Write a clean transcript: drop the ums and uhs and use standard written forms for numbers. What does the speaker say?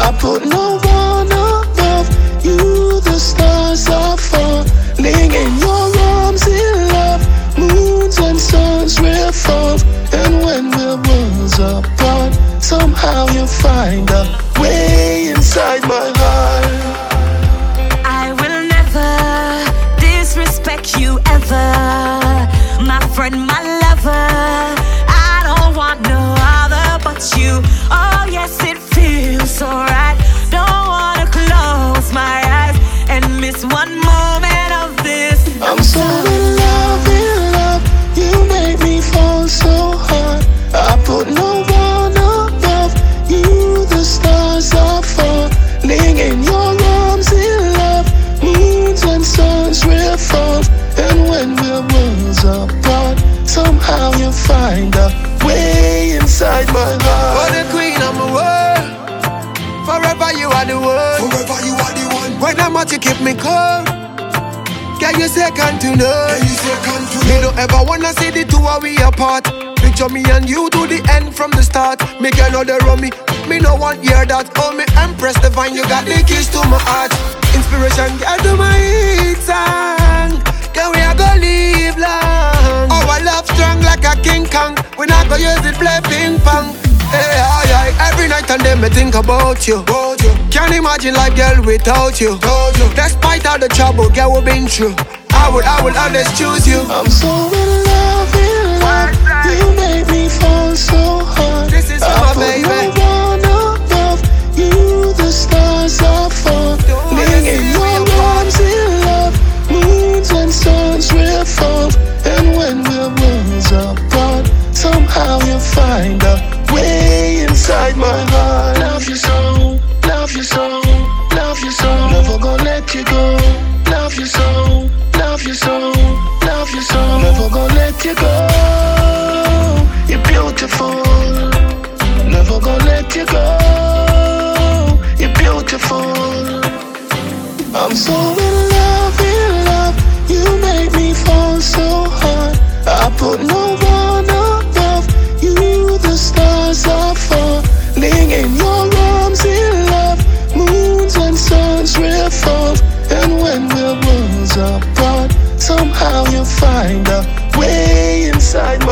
I put no one above you. The stars are falling in your arms in love. Moons and suns revolve, and when we're worlds apart, somehow you find a way inside my heart. I will never disrespect you ever, my friend, my lover. I don't want no other but you. Oh yes, it feels so right. Don't wanna close my eyes and miss one moment of this. I'm so in love, you make me fall so hard. I put no one above you. The stars are falling in your arms in love. Moons and suns revolve, and when we're worlds apart, somehow you find a way inside my heart. For the queen of my world, forever you are the one. Forever you are the one. When I'm out you keep me calm. Can you second to none? Me don't ever wanna see the two of we apart. Picture me and you to the end from the start. Me girl know they run me no want hear that. Oh me Empress Divine, you got the keys to my heart. Inspiration girl to my hit song. Can we a go live long? Our love strong like a King Kong. We not go use it play ping pong. Hey, aye, aye. Every night and day me think about you. Can't imagine life, girl, without you. Despite all the trouble, girl, we've been through, I will always choose you. I'm so in love, you make me fall so hard. This is I my put baby. no one above you. The stars are falling in your arms in love. Moons and suns revolve, and when we're worlds apart, somehow you find a way inside my heart. Love you so, love you so, love you so. Never gonna let you go. Love you so, love you so, love you so. Never gonna let you go. You're beautiful. Never gonna let you go. You're beautiful. I'm so in love, you make me fall so hard. I put no one above you. The stars are falling in your arms in love. Moons and suns revolve, and when we're worlds apart, somehow you find a way inside